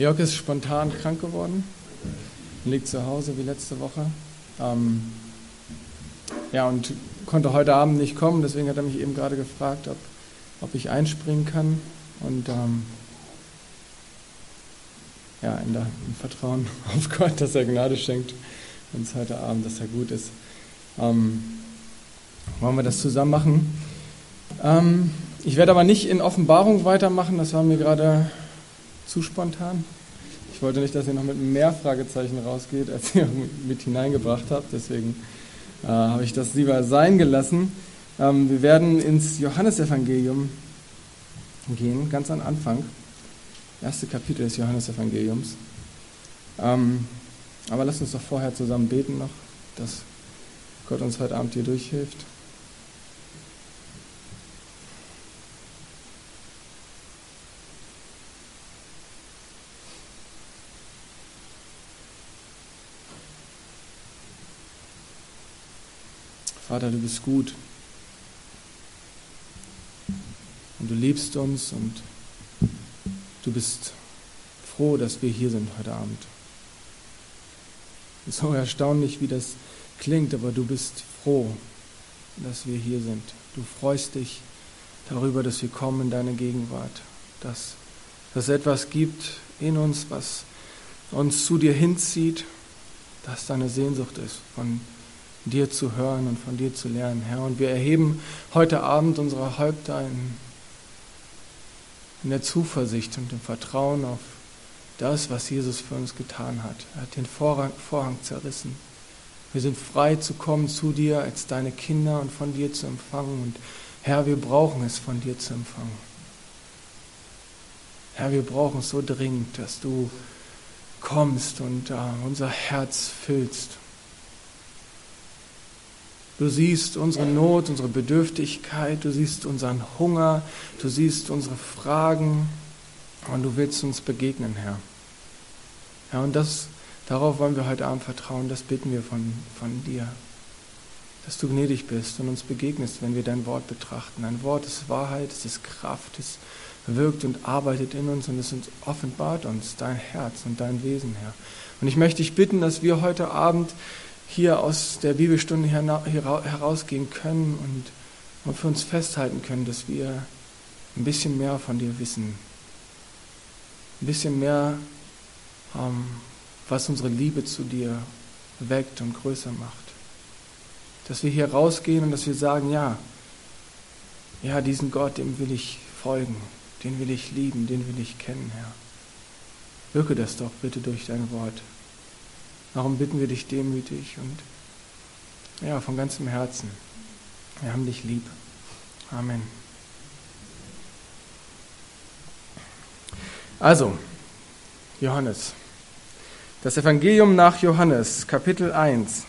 Jörg ist spontan krank geworden, liegt zu Hause wie letzte Woche. Und konnte heute Abend nicht kommen, deswegen hat er mich eben gerade gefragt, ob ich einspringen kann. Und im Vertrauen auf Gott, dass er Gnade schenkt uns heute Abend, dass er gut ist. Wollen wir das zusammen machen? Ich werde aber nicht in Offenbarung weitermachen, das war mir gerade zu spontan. Ich wollte nicht, dass ihr noch mit mehr Fragezeichen rausgeht, als ihr mit hineingebracht habt, deswegen habe ich das lieber sein gelassen. Wir werden ins Johannesevangelium gehen, ganz am Anfang. Erste Kapitel des Johannesevangeliums. Aber lasst uns doch vorher zusammen beten noch, dass Gott uns heute Abend hier durchhilft. Vater, du bist gut und du liebst uns und du bist froh, dass wir hier sind heute Abend. Es ist so erstaunlich, wie das klingt, aber du bist froh, dass wir hier sind. Du freust dich darüber, dass wir kommen in deine Gegenwart, dass es etwas gibt in uns, was uns zu dir hinzieht, dass deine Sehnsucht ist, von dir zu hören und von dir zu lernen, Herr. Und wir erheben heute Abend unsere Häupter in der Zuversicht und im Vertrauen auf das, was Jesus für uns getan hat. Er hat den Vorhang zerrissen. Wir sind frei zu kommen zu dir als deine Kinder und von dir zu empfangen. Und Herr, wir brauchen es, von dir zu empfangen. Herr, wir brauchen es so dringend, dass du kommst und unser Herz füllst. Du siehst unsere Not, unsere Bedürftigkeit, du siehst unseren Hunger, du siehst unsere Fragen und du willst uns begegnen, Herr. Ja, und darauf wollen wir heute Abend vertrauen, das bitten wir von dir. Dass du gnädig bist und uns begegnest, wenn wir dein Wort betrachten. Dein Wort ist Wahrheit, es ist Kraft, es wirkt und arbeitet in uns und es offenbart uns dein Herz und dein Wesen, Herr. Und ich möchte dich bitten, dass wir heute Abend hier aus der Bibelstunde herausgehen können und für uns festhalten können, dass wir ein bisschen mehr von dir wissen. Ein bisschen mehr, was unsere Liebe zu dir weckt und größer macht. Dass wir hier rausgehen und dass wir sagen, ja, diesen Gott, dem will ich folgen, den will ich lieben, den will ich kennen, Herr. Wirke das doch bitte durch dein Wort. Darum bitten wir dich demütig und von ganzem Herzen. Wir haben dich lieb. Amen. Also, Johannes. Das Evangelium nach Johannes, Kapitel 1.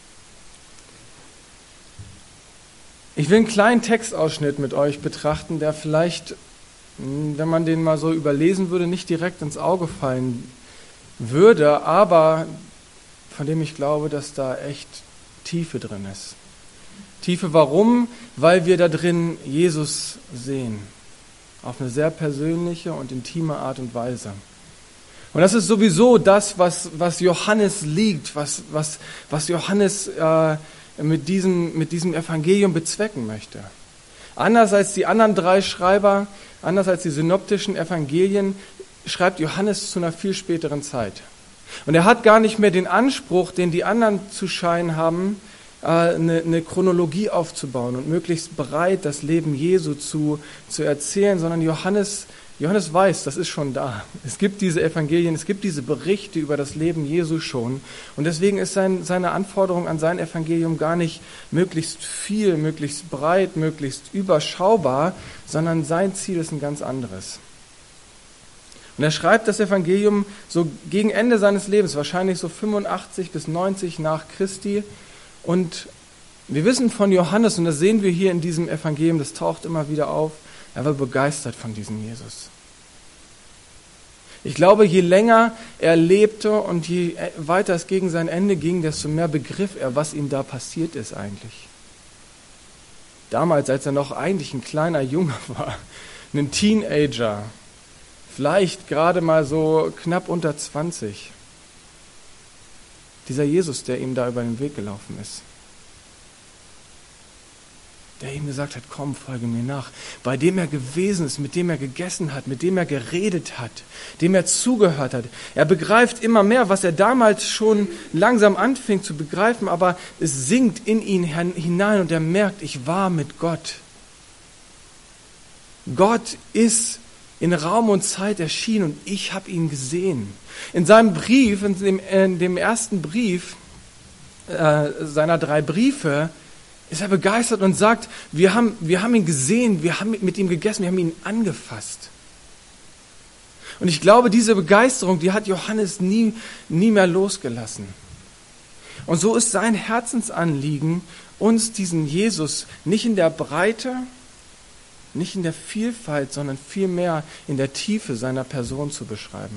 Ich will einen kleinen Textausschnitt mit euch betrachten, der vielleicht, wenn man den mal so überlesen würde, nicht direkt ins Auge fallen würde, aber von dem ich glaube, dass da echt Tiefe drin ist. Tiefe warum? Weil wir da drin Jesus sehen. Auf eine sehr persönliche und intime Art und Weise. Und das ist sowieso das, was Johannes liegt, was Johannes mit diesem Evangelium bezwecken möchte. Anders als die anderen 3 Schreiber, anders als die synoptischen Evangelien, schreibt Johannes zu einer viel späteren Zeit. Und er hat gar nicht mehr den Anspruch, den die anderen zu scheinen haben, eine Chronologie aufzubauen und möglichst breit das Leben Jesu zu erzählen, sondern Johannes weiß, das ist schon da. Es gibt diese Evangelien, es gibt diese Berichte über das Leben Jesu schon. Und deswegen ist seine Anforderung an sein Evangelium gar nicht möglichst viel, möglichst breit, möglichst überschaubar, sondern sein Ziel ist ein ganz anderes. Und er schreibt das Evangelium so gegen Ende seines Lebens, wahrscheinlich so 85 bis 90 nach Christi. Und wir wissen von Johannes, und das sehen wir hier in diesem Evangelium, das taucht immer wieder auf, er war begeistert von diesem Jesus. Ich glaube, je länger er lebte und je weiter es gegen sein Ende ging, desto mehr begriff er, was ihm da passiert ist eigentlich. Damals, als er noch eigentlich ein kleiner Junge war, ein Teenager, vielleicht gerade mal so knapp unter 20. Dieser Jesus, der ihm da über den Weg gelaufen ist. Der ihm gesagt hat, komm, folge mir nach. Bei dem er gewesen ist, mit dem er gegessen hat, mit dem er geredet hat, dem er zugehört hat. Er begreift immer mehr, was er damals schon langsam anfing zu begreifen, aber es sinkt in ihn hinein und er merkt, ich war mit Gott. Gott ist in Raum und Zeit erschienen und ich habe ihn gesehen. In seinem Brief, in dem ersten Brief seiner 3 Briefe, ist er begeistert und sagt, wir haben ihn gesehen, wir haben mit ihm gegessen, wir haben ihn angefasst. Und ich glaube, diese Begeisterung, die hat Johannes nie mehr losgelassen. Und so ist sein Herzensanliegen, uns diesen Jesus nicht in der Breite, nicht in der Vielfalt, sondern vielmehr in der Tiefe seiner Person zu beschreiben.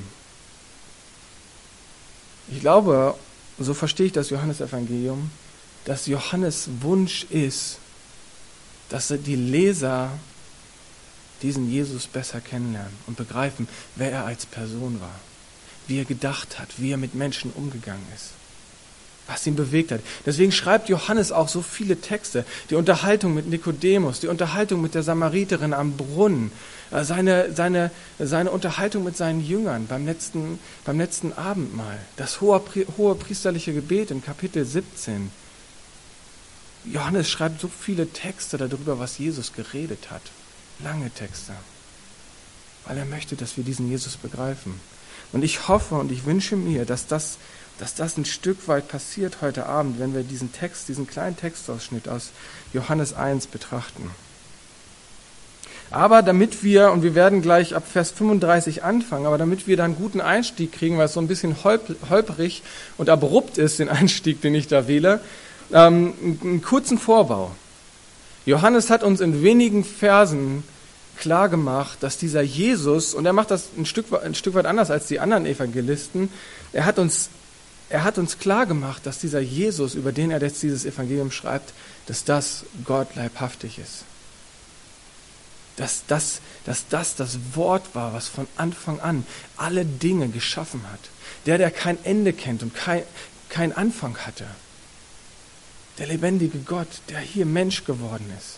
Ich glaube, so verstehe ich das Johannesevangelium, dass Johannes Wunsch ist, dass die Leser diesen Jesus besser kennenlernen und begreifen, wer er als Person war, wie er gedacht hat, wie er mit Menschen umgegangen ist, was ihn bewegt hat. Deswegen schreibt Johannes auch so viele Texte. Die Unterhaltung mit Nikodemus, die Unterhaltung mit der Samariterin am Brunnen, seine Unterhaltung mit seinen Jüngern beim letzten Abendmahl, das hohe priesterliche Gebet in Kapitel 17. Johannes schreibt so viele Texte darüber, was Jesus geredet hat. Lange Texte. Weil er möchte, dass wir diesen Jesus begreifen. Und ich hoffe und ich wünsche mir, dass das ein Stück weit passiert heute Abend, wenn wir diesen kleinen Textausschnitt aus Johannes 1 betrachten. Aber damit wir, und wir werden gleich ab Vers 35 anfangen, aber damit wir da einen guten Einstieg kriegen, weil es so ein bisschen holprig und abrupt ist, den Einstieg, den ich da wähle, einen kurzen Vorbau. Johannes hat uns in wenigen Versen klar gemacht, dass dieser Jesus, und er macht das ein Stück weit anders als die anderen Evangelisten, er hat uns klar gemacht, dass dieser Jesus, über den er jetzt dieses Evangelium schreibt, dass das Gott leibhaftig ist. Dass das Wort war, was von Anfang an alle Dinge geschaffen hat. Der kein Ende kennt und kein Anfang hatte. Der lebendige Gott, der hier Mensch geworden ist.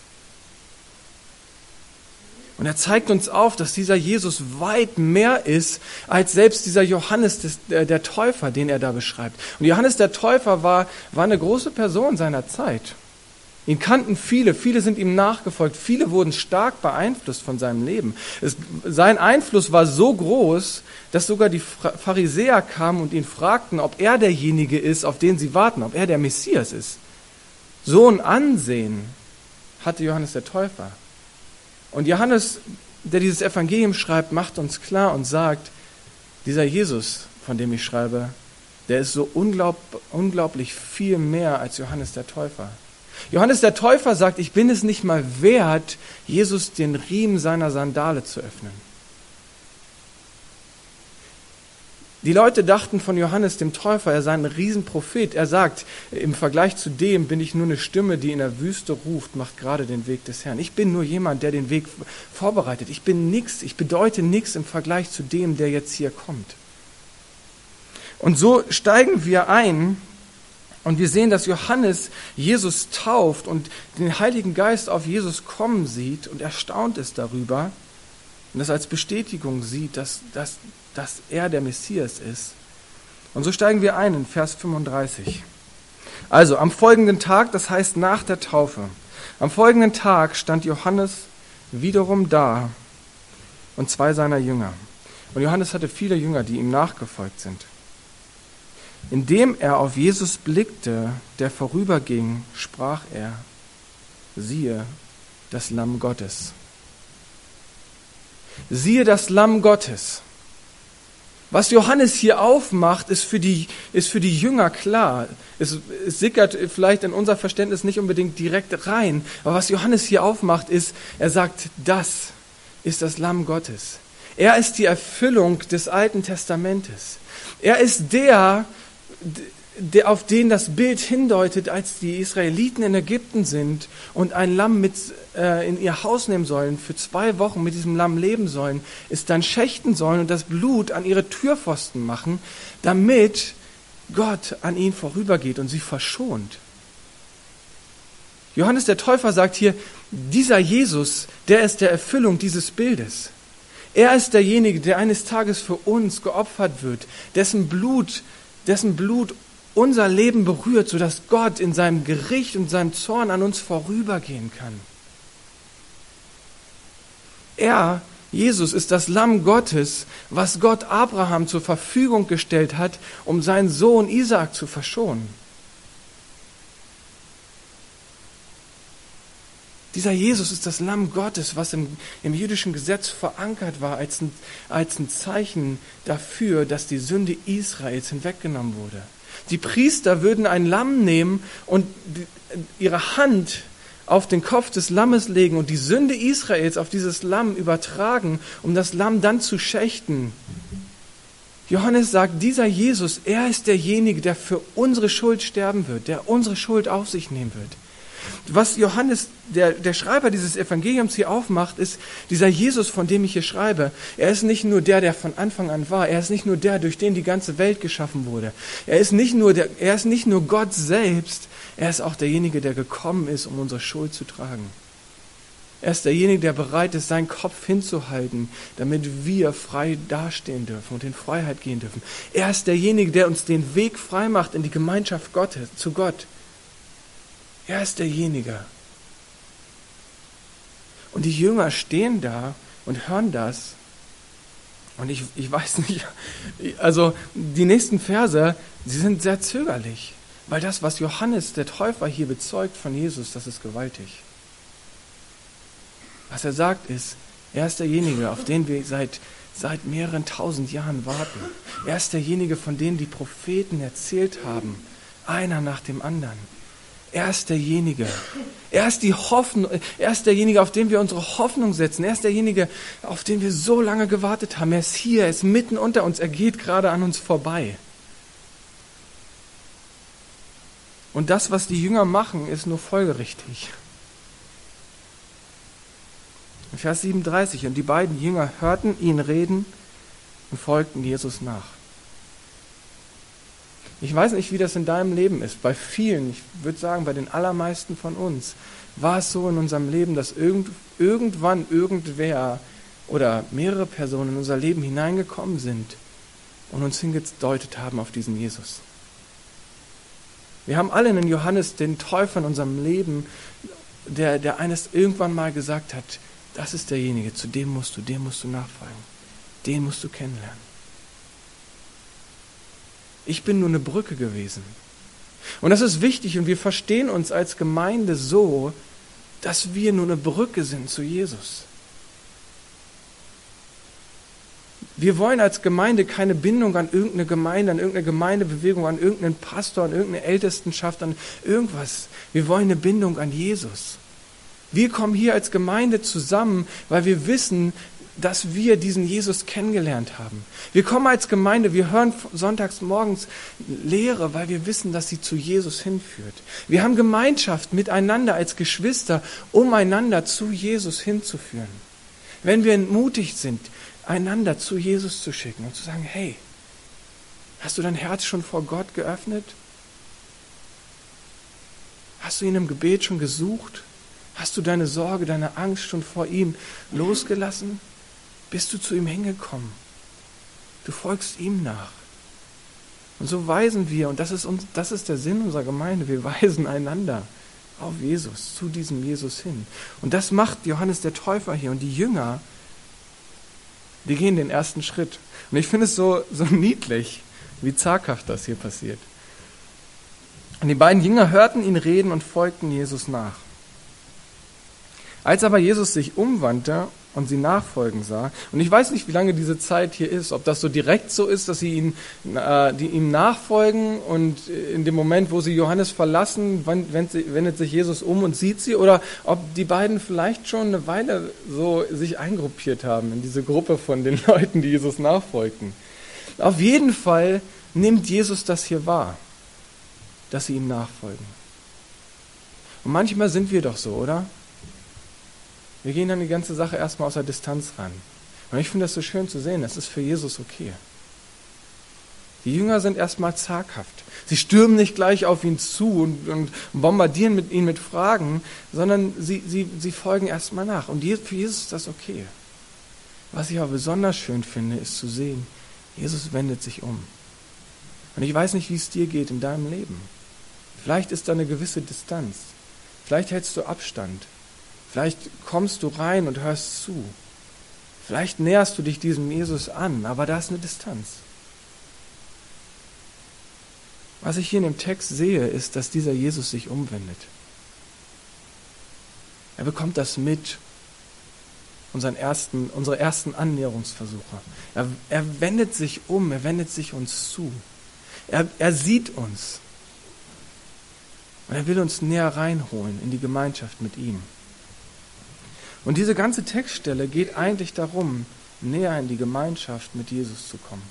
Und er zeigt uns auf, dass dieser Jesus weit mehr ist, als selbst dieser Johannes der Täufer, den er da beschreibt. Und Johannes der Täufer war eine große Person seiner Zeit. Ihn kannten viele sind ihm nachgefolgt, viele wurden stark beeinflusst von seinem Leben. Sein Einfluss war so groß, dass sogar die Pharisäer kamen und ihn fragten, ob er derjenige ist, auf den sie warten, ob er der Messias ist. So ein Ansehen hatte Johannes der Täufer. Und Johannes, der dieses Evangelium schreibt, macht uns klar und sagt, dieser Jesus, von dem ich schreibe, der ist so unglaublich viel mehr als Johannes der Täufer. Johannes der Täufer sagt, ich bin es nicht mal wert, Jesus den Riemen seiner Sandale zu öffnen. Die Leute dachten von Johannes dem Täufer, er sei ein Riesenprophet. Er sagt, im Vergleich zu dem bin ich nur eine Stimme, die in der Wüste ruft, macht gerade den Weg des Herrn. Ich bin nur jemand, der den Weg vorbereitet. Ich bin nichts, ich bedeute nichts im Vergleich zu dem, der jetzt hier kommt. Und so steigen wir ein und wir sehen, dass Johannes Jesus tauft und den Heiligen Geist auf Jesus kommen sieht und erstaunt ist darüber und das als Bestätigung sieht, dass er der Messias ist. Und so steigen wir ein in Vers 35. Also am folgenden Tag, das heißt nach der Taufe, am folgenden Tag stand Johannes wiederum da und 2 seiner Jünger. Und Johannes hatte viele Jünger, die ihm nachgefolgt sind. Indem er auf Jesus blickte, der vorüberging, sprach er, siehe, das Lamm Gottes. Siehe das Lamm Gottes. Was Johannes hier aufmacht, ist für die Jünger klar. Es sickert vielleicht in unser Verständnis nicht unbedingt direkt rein. Aber was Johannes hier aufmacht, ist, er sagt, das ist das Lamm Gottes. Er ist die Erfüllung des Alten Testamentes. Er ist auf den das Bild hindeutet, als die Israeliten in Ägypten sind und ein Lamm mit in ihr Haus nehmen sollen, für 2 Wochen mit diesem Lamm leben sollen, es dann schächten sollen und das Blut an ihre Türpfosten machen, damit Gott an ihnen vorübergeht und sie verschont. Johannes der Täufer sagt hier, dieser Jesus, der ist der Erfüllung dieses Bildes. Er ist derjenige, der eines Tages für uns geopfert wird, dessen Blut unser Leben berührt, sodass Gott in seinem Gericht und seinem Zorn an uns vorübergehen kann. Er, Jesus, ist das Lamm Gottes, was Gott Abraham zur Verfügung gestellt hat, um seinen Sohn Isaak zu verschonen. Dieser Jesus ist das Lamm Gottes, was im jüdischen Gesetz verankert war, als ein Zeichen dafür, dass die Sünde Israels hinweggenommen wurde. Die Priester würden ein Lamm nehmen und ihre Hand auf den Kopf des Lammes legen und die Sünde Israels auf dieses Lamm übertragen, um das Lamm dann zu schächten. Johannes sagt, dieser Jesus, er ist derjenige, der für unsere Schuld sterben wird, der unsere Schuld auf sich nehmen wird. Was Johannes, der Schreiber dieses Evangeliums hier aufmacht, ist dieser Jesus, von dem ich hier schreibe. Er ist nicht nur der von Anfang an war. Er ist nicht nur der, durch den die ganze Welt geschaffen wurde. Er ist nicht nur Gott selbst. Er ist auch derjenige, der gekommen ist, um unsere Schuld zu tragen. Er ist derjenige, der bereit ist, seinen Kopf hinzuhalten, damit wir frei dastehen dürfen und in Freiheit gehen dürfen. Er ist derjenige, der uns den Weg frei macht in die Gemeinschaft Gottes, zu Gott. Er ist derjenige. Und die Jünger stehen da und hören das. Und ich weiß nicht, also die nächsten Verse, sie sind sehr zögerlich. Weil das, was Johannes der Täufer hier bezeugt von Jesus, das ist gewaltig. Was er sagt ist, er ist derjenige, auf den wir seit mehreren 1000 Jahren warten. Er ist derjenige, von dem die Propheten erzählt haben, einer nach dem anderen. Er ist derjenige. Er ist die Hoffnung. Er ist derjenige, auf den wir unsere Hoffnung setzen. Er ist derjenige, auf den wir so lange gewartet haben. Er ist hier, er ist mitten unter uns. Er geht gerade an uns vorbei. Und das, was die Jünger machen, ist nur folgerichtig. In Vers 37, und die beiden Jünger hörten ihn reden und folgten Jesus nach. Ich weiß nicht, wie das in deinem Leben ist. Bei vielen, ich würde sagen, bei den allermeisten von uns, war es so in unserem Leben, dass irgendwann irgendwer oder mehrere Personen in unser Leben hineingekommen sind und uns hingedeutet haben auf diesen Jesus. Wir haben alle einen Johannes, den Täufer in unserem Leben, der eines irgendwann mal gesagt hat, das ist derjenige, zu dem musst du nachfolgen. Den musst du kennenlernen. Ich bin nur eine Brücke gewesen. Und das ist wichtig und wir verstehen uns als Gemeinde so, dass wir nur eine Brücke sind zu Jesus. Wir wollen als Gemeinde keine Bindung an irgendeine Gemeinde, an irgendeine Gemeindebewegung, an irgendeinen Pastor, an irgendeine Ältestenschaft, an irgendwas. Wir wollen eine Bindung an Jesus. Wir kommen hier als Gemeinde zusammen, weil wir wissen, dass wir diesen Jesus kennengelernt haben. Wir kommen als Gemeinde, wir hören sonntags morgens Lehre, weil wir wissen, dass sie zu Jesus hinführt. Wir haben Gemeinschaft miteinander als Geschwister, um einander zu Jesus hinzuführen. Wenn wir mutig sind, einander zu Jesus zu schicken und zu sagen, hey, hast du dein Herz schon vor Gott geöffnet? Hast du ihn im Gebet schon gesucht? Hast du deine Sorge, deine Angst schon vor ihm losgelassen? Bist du zu ihm hingekommen? Du folgst ihm nach. Und so weisen wir, und das ist der Sinn unserer Gemeinde, wir weisen einander auf Jesus, zu diesem Jesus hin. Und das macht Johannes der Täufer hier. Und die Jünger, die gehen den ersten Schritt. Und ich finde es so niedlich, wie zaghaft das hier passiert. Und die beiden Jünger hörten ihn reden und folgten Jesus nach. Als aber Jesus sich umwandte und sie nachfolgen sah, und ich weiß nicht, wie lange diese Zeit hier ist, ob das so direkt so ist, dass sie ihm nachfolgen und in dem Moment, wo sie Johannes verlassen, wendet sich Jesus um und sieht sie, oder ob die beiden vielleicht schon eine Weile so sich eingruppiert haben in diese Gruppe von den Leuten, die Jesus nachfolgten. Auf jeden Fall nimmt Jesus das hier wahr. dass sie ihm nachfolgen. Und manchmal sind wir doch so, oder? Wir gehen an die ganze Sache erstmal aus der Distanz ran. Und ich finde das so schön zu sehen, das ist für Jesus okay. Die Jünger sind erstmal zaghaft. Sie stürmen nicht gleich auf ihn zu und bombardieren ihn mit Fragen, sondern sie folgen erstmal nach. Und für Jesus ist das okay. Was ich aber besonders schön finde, ist zu sehen, Jesus wendet sich um. Und ich weiß nicht, wie es dir geht in deinem Leben. Vielleicht ist da eine gewisse Distanz. Vielleicht hältst du Abstand. Vielleicht kommst du rein und hörst zu. Vielleicht näherst du dich diesem Jesus an, aber da ist eine Distanz. Was ich hier in dem Text sehe, ist, dass dieser Jesus sich umwendet. Er bekommt das mit, unsere ersten Annäherungsversuche. Er wendet sich um, er wendet sich uns zu. Er sieht uns. Und er will uns näher reinholen in die Gemeinschaft mit ihm. Und diese ganze Textstelle geht eigentlich darum, näher in die Gemeinschaft mit Jesus zu kommen.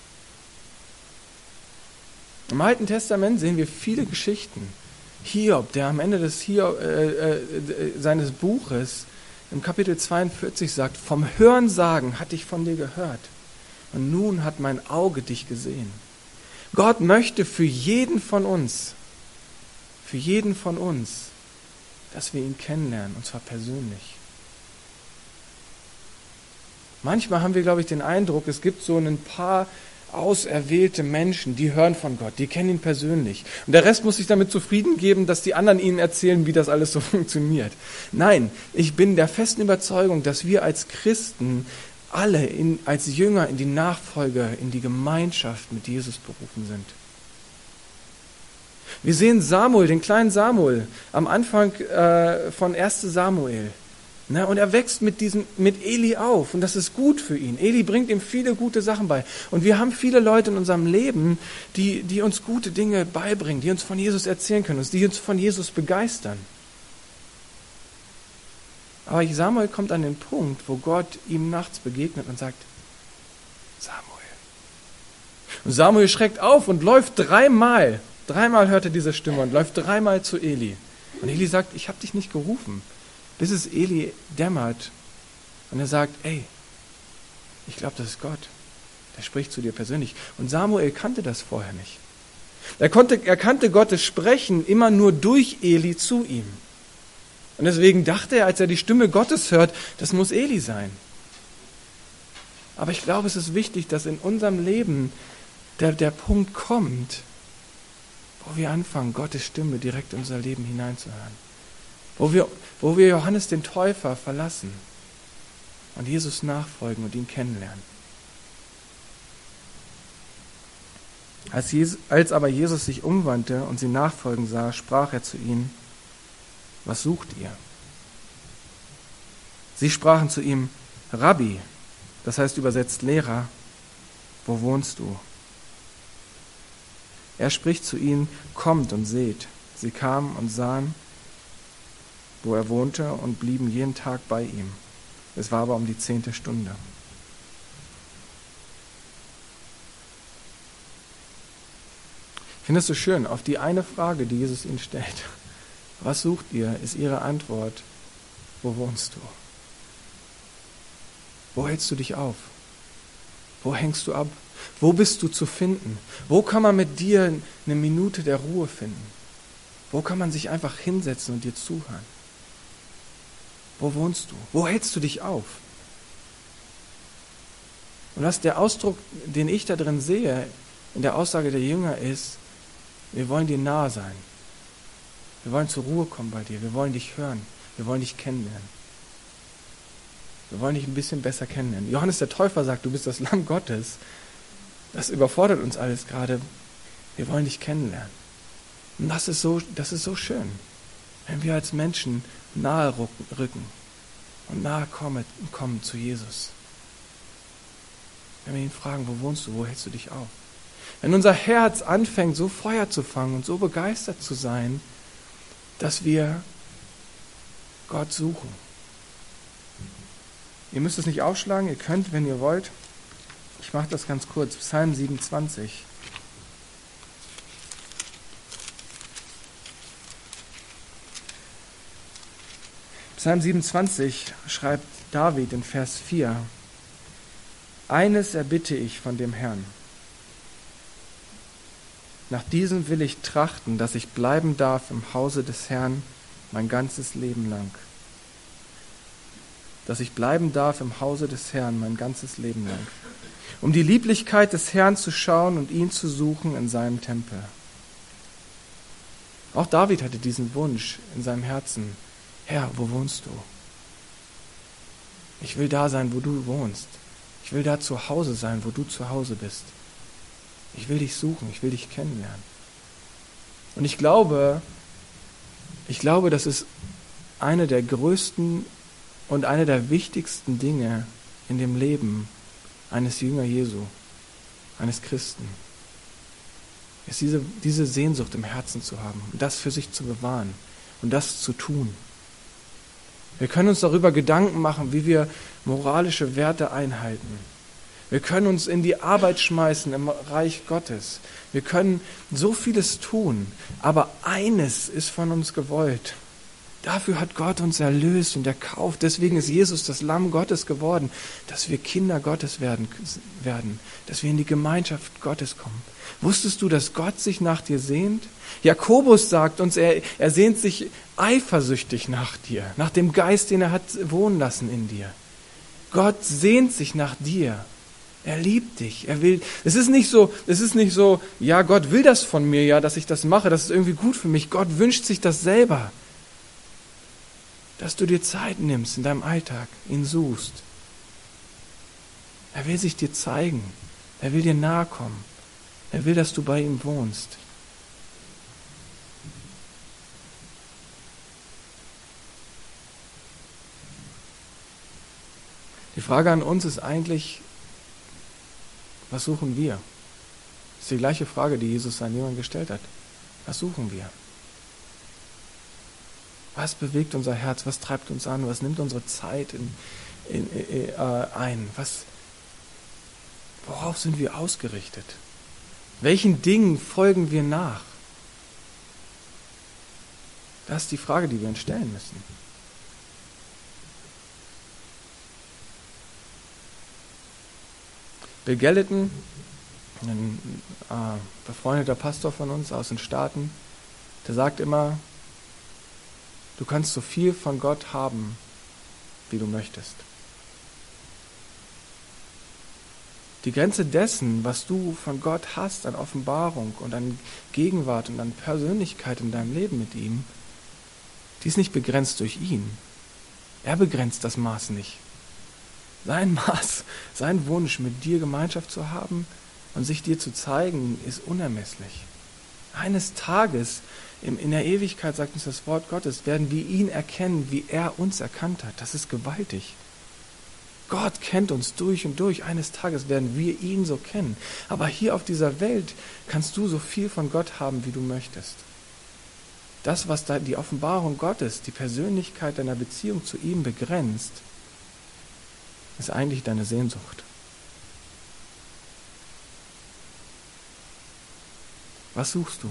Im Alten Testament sehen wir viele Geschichten. Hiob, der am Ende seines Buches im Kapitel 42 sagt, vom Hörensagen hatte ich von dir gehört und nun hat mein Auge dich gesehen. Gott möchte für jeden von uns, dass wir ihn kennenlernen, und zwar persönlich. Manchmal haben wir, glaube ich, den Eindruck, es gibt so ein paar auserwählte Menschen, die hören von Gott, die kennen ihn persönlich. Und der Rest muss sich damit zufrieden geben, dass die anderen ihnen erzählen, wie das alles so funktioniert. Nein, ich bin der festen Überzeugung, dass wir als Christen alle als Jünger in die Nachfolge, in die Gemeinschaft mit Jesus berufen sind. Wir sehen Samuel, den kleinen Samuel, am Anfang von 1. Samuel. Und er wächst mit Eli auf und das ist gut für ihn. Eli bringt ihm viele gute Sachen bei. Und wir haben viele Leute in unserem Leben, die uns gute Dinge beibringen, die uns von Jesus erzählen können, die uns von Jesus begeistern. Aber Samuel kommt an den Punkt, wo Gott ihm nachts begegnet und sagt, Samuel. Und Samuel schreckt auf und läuft dreimal hört er diese Stimme und läuft dreimal zu Eli. Und Eli sagt, ich habe dich nicht gerufen. Bis es Eli dämmert und er sagt, ey, ich glaube, das ist Gott. Der spricht zu dir persönlich. Und Samuel kannte das vorher nicht. Er kannte Gottes Sprechen immer nur durch Eli zu ihm. Und deswegen dachte er, als er die Stimme Gottes hört, das muss Eli sein. Aber ich glaube, es ist wichtig, dass in unserem Leben der Punkt kommt, wo wir anfangen, Gottes Stimme direkt in unser Leben hineinzuhören. Wo wir Johannes den Täufer verlassen und Jesus nachfolgen und ihn kennenlernen. Als aber Jesus sich umwandte und sie nachfolgen sah, sprach er zu ihnen, was sucht ihr? Sie sprachen zu ihm, Rabbi, das heißt übersetzt Lehrer, wo wohnst du? Er spricht zu ihnen, kommt und seht. Sie kamen und sahen, wo er wohnte und blieben jeden Tag bei ihm. Es war aber um die 10. Stunde. Ich finde es so schön, auf die eine Frage, die Jesus ihnen stellt, was sucht ihr, ist ihre Antwort, wo wohnst du? Wo hältst du dich auf? Wo hängst du ab? Wo bist du zu finden? Wo kann man mit dir eine Minute der Ruhe finden? Wo kann man sich einfach hinsetzen und dir zuhören? Wo wohnst du? Wo hältst du dich auf? Und was der Ausdruck, den ich da drin sehe, in der Aussage der Jünger ist, wir wollen dir nahe sein. Wir wollen zur Ruhe kommen bei dir. Wir wollen dich hören. Wir wollen dich kennenlernen. Wir wollen dich ein bisschen besser kennenlernen. Johannes der Täufer sagt, du bist das Lamm Gottes. Das überfordert uns alles gerade. Wir wollen dich kennenlernen. Und das ist so schön, wenn wir als Menschen nahe rücken und nahe kommen zu Jesus. Wenn wir ihn fragen, wo wohnst du, wo hältst du dich auf? Wenn unser Herz anfängt, so Feuer zu fangen und so begeistert zu sein, dass wir Gott suchen. Ihr müsst es nicht aufschlagen, ihr könnt, wenn ihr wollt. Ich mache das ganz kurz. Psalm 27. Psalm 27 schreibt David in Vers 4: Eines erbitte ich von dem Herrn. Nach diesem will ich trachten, dass ich bleiben darf im Hause des Herrn mein ganzes Leben lang. Dass ich bleiben darf im Hause des Herrn mein ganzes Leben lang. Um die Lieblichkeit des Herrn zu schauen und ihn zu suchen in seinem Tempel. Auch David hatte diesen Wunsch in seinem Herzen. Herr, wo wohnst du? Ich will da sein, wo du wohnst. Ich will da zu Hause sein, wo du zu Hause bist. Ich will dich suchen, ich will dich kennenlernen. Und ich glaube, das ist eine der größten und eine der wichtigsten Dinge in dem Leben eines Jünger Jesu, eines Christen, ist diese Sehnsucht im Herzen zu haben und das für sich zu bewahren und das zu tun. Wir können uns darüber Gedanken machen, wie wir moralische Werte einhalten. Wir können uns in die Arbeit schmeißen im Reich Gottes. Wir können so vieles tun, aber eines ist von uns gewollt. Dafür hat Gott uns erlöst und erkauft. Deswegen ist Jesus das Lamm Gottes geworden, dass wir Kinder Gottes werden, dass wir in die Gemeinschaft Gottes kommen. Wusstest du, dass Gott sich nach dir sehnt? Jakobus sagt uns, er sehnt sich eifersüchtig nach dir, nach dem Geist, den er hat wohnen lassen in dir. Gott sehnt sich nach dir. Er liebt dich. Er will. Es ist nicht so, ja, Gott will das von mir, ja, dass ich das mache, das ist irgendwie gut für mich. Gott wünscht sich das selber. Dass du dir Zeit nimmst in deinem Alltag, ihn suchst. Er will sich dir zeigen. Er will dir nahe kommen. Er will, dass du bei ihm wohnst. Die Frage an uns ist eigentlich, was suchen wir? Das ist die gleiche Frage, die Jesus seinen Jüngern gestellt hat. Was suchen wir? Was bewegt unser Herz? Was treibt uns an? Was nimmt unsere Zeit ein? Worauf sind wir ausgerichtet? Welchen Dingen folgen wir nach? Das ist die Frage, die wir uns stellen müssen. Bill Gallatin, ein befreundeter Pastor von uns aus den Staaten, der sagt immer, du kannst so viel von Gott haben, wie du möchtest. Die Grenze dessen, was du von Gott hast an Offenbarung und an Gegenwart und an Persönlichkeit in deinem Leben mit ihm, die ist nicht begrenzt durch ihn. Er begrenzt das Maß nicht. Sein Maß, sein Wunsch, mit dir Gemeinschaft zu haben und sich dir zu zeigen, ist unermesslich. Eines Tages, in der Ewigkeit, sagt uns das Wort Gottes, werden wir ihn erkennen, wie er uns erkannt hat. Das ist gewaltig. Gott kennt uns durch und durch. Eines Tages werden wir ihn so kennen. Aber hier auf dieser Welt kannst du so viel von Gott haben, wie du möchtest. Das, was da die Offenbarung Gottes, die Persönlichkeit deiner Beziehung zu ihm begrenzt, ist eigentlich deine Sehnsucht. Was suchst du?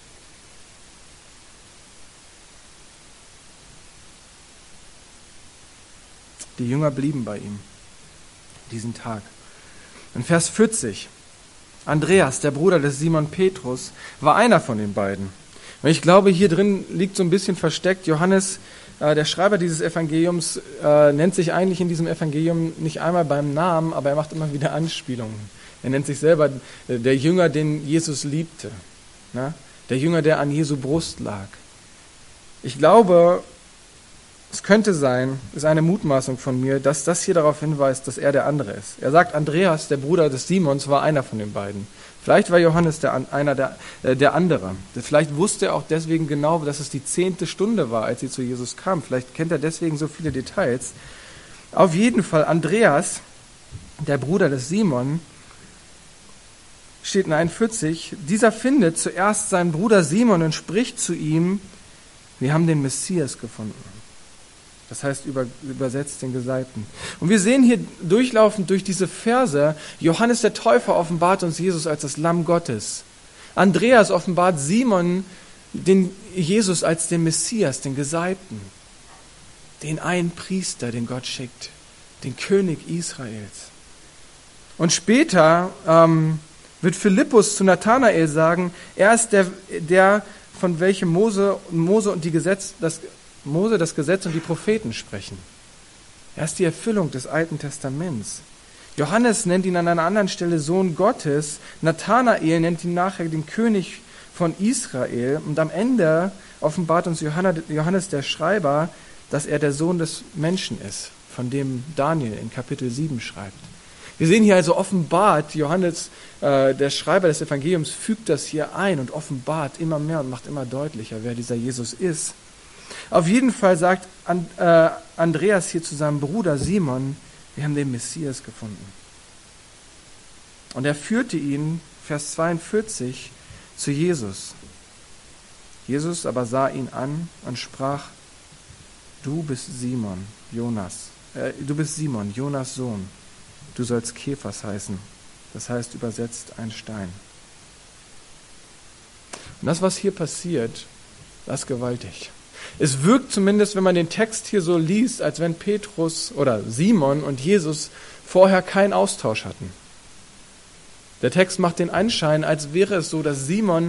Die Jünger blieben bei ihm diesen Tag. In Vers 40, Andreas, der Bruder des Simon Petrus, war einer von den beiden. Und ich glaube, hier drin liegt so ein bisschen versteckt, Johannes, der Schreiber dieses Evangeliums, nennt sich eigentlich in diesem Evangelium nicht einmal beim Namen, aber er macht immer wieder Anspielungen. Er nennt sich selber der Jünger, den Jesus liebte. Ne? Der Jünger, der an Jesu Brust lag. Ich glaube, es könnte sein, ist eine Mutmaßung von mir, dass das hier darauf hinweist, dass er der andere ist. Er sagt, Andreas, der Bruder des Simons, war einer von den beiden. Vielleicht war Johannes der andere. Vielleicht wusste er auch deswegen genau, dass es die 10. Stunde war, als sie zu Jesus kam. Vielleicht kennt er deswegen so viele Details. Auf jeden Fall, Andreas, der Bruder des Simon, steht in 41, dieser findet zuerst seinen Bruder Simon und spricht zu ihm, wir haben den Messias gefunden. Das heißt übersetzt den Gesalbten. Und wir sehen hier durchlaufend durch diese Verse, Johannes der Täufer offenbart uns Jesus als das Lamm Gottes. Andreas offenbart Simon den Jesus als den Messias, den Gesalbten, den einen Priester, den Gott schickt, den König Israels. Und später wird Philippus zu Nathanael sagen, er ist der von welchem Mose das Gesetz und die Propheten sprechen. Er ist die Erfüllung des Alten Testaments. Johannes nennt ihn an einer anderen Stelle Sohn Gottes. Nathanael nennt ihn nachher den König von Israel. Und am Ende offenbart uns Johannes der Schreiber, dass er der Sohn des Menschen ist, von dem Daniel in Kapitel 7 schreibt. Wir sehen hier also offenbart, Johannes, der Schreiber des Evangeliums, fügt das hier ein und offenbart immer mehr und macht immer deutlicher, wer dieser Jesus ist. Auf jeden Fall sagt Andreas hier zu seinem Bruder Simon, wir haben den Messias gefunden. Und er führte ihn, Vers 42, zu Jesus. Jesus aber sah ihn an und sprach, du bist Simon, Jonas Sohn. Du sollst Kephas heißen. Das heißt übersetzt ein Stein. Und das, was hier passiert, das ist gewaltig. Es wirkt zumindest, wenn man den Text hier so liest, als wenn Petrus oder Simon und Jesus vorher keinen Austausch hatten. Der Text macht den Anschein, als wäre es so, dass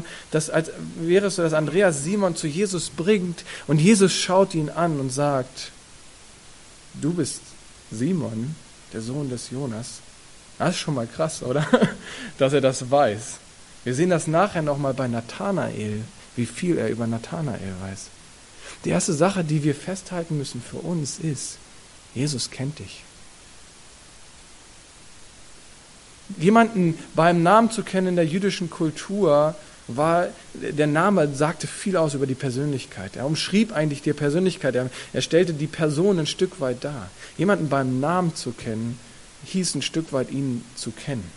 Andreas Simon zu Jesus bringt und Jesus schaut ihn an und sagt, du bist Simon, der Sohn des Jonas. Das ist schon mal krass, oder? Dass er das weiß. Wir sehen das nachher nochmal bei Nathanael, wie viel er über Nathanael weiß. Die erste Sache, die wir festhalten müssen für uns ist, Jesus kennt dich. Jemanden beim Namen zu kennen in der jüdischen Kultur, der Name sagte viel aus über die Persönlichkeit. Er umschrieb eigentlich die Persönlichkeit, er stellte die Person ein Stück weit dar. Jemanden beim Namen zu kennen, hieß ein Stück weit ihn zu kennen.